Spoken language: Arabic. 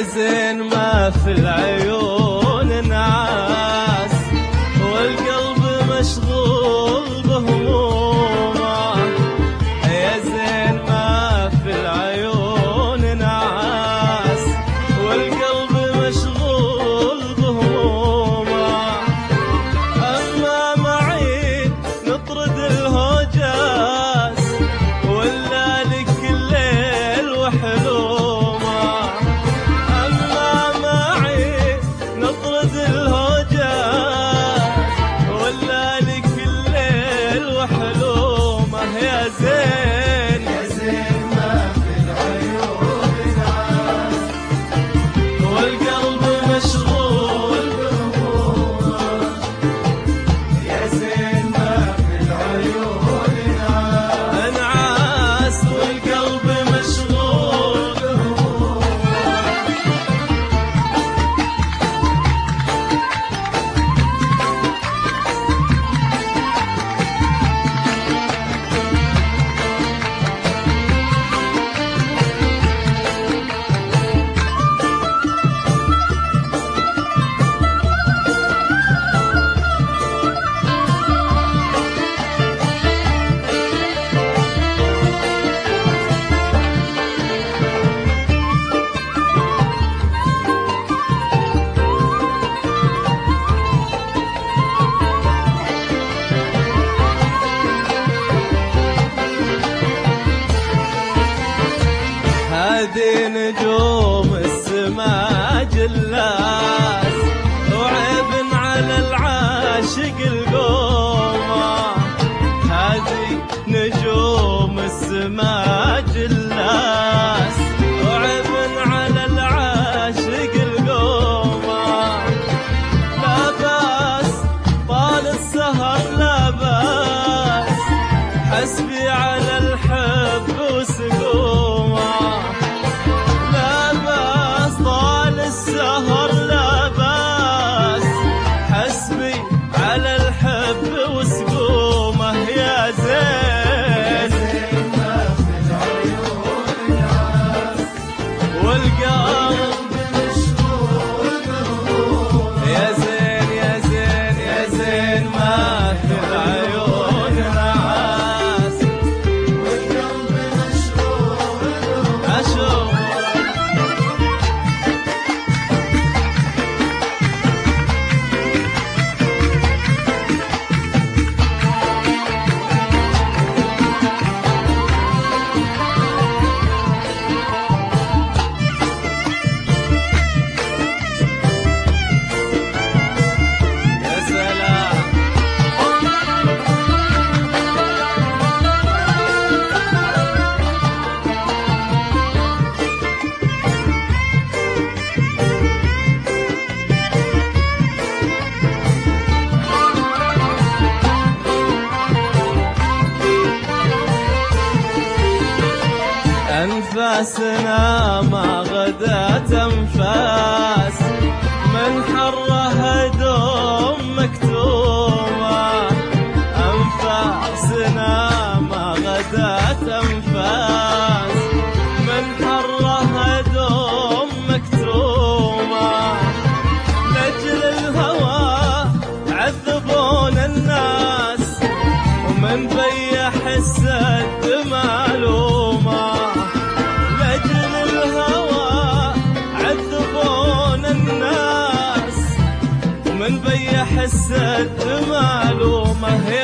زين ما في العيون نعاس والقلب مشغول بهمومه. يا زين ما في العيون نعاس والقلب مشغول بهمومه. أما معي نطرد الهجاس ولا لك الليل وحلومه. أما معي نطرد الهجاس ولا لك الليل وحلومه. يا زين يا زين ما في العيون نعاس والقلب مشغول بهمومه. يا زين ما في العيون نعاس انعاس والقلب مشغول بهمومه. هذه نجوم السما جلاس وعيب على العاشق القومه. هذه نجوم السما جلاس وعيب على العاشق القومه. لا باس طال السهر لا باس حسبي على الحب وسقومه. لا باس طال السهر لا باس حسبي على الحب وسقومه. يا زين زين ما في العيون نعاس والقلب مشغول بهمومه. يا زين يا زين يا زين ما في العيون نعاس والقلب مشغول بهمومه. أشوف يا سلام. أنفاسنا ما غدت أنفاس من حرها دوم مكتومة. أنفاسنا ما غدت أنفاس من حرها دوم مكتومة. لأجل الهوى عذبون الناس ومن بيح السد معلومة. لأجل الهوى عذبون الناس ومن بيح السد معلومة.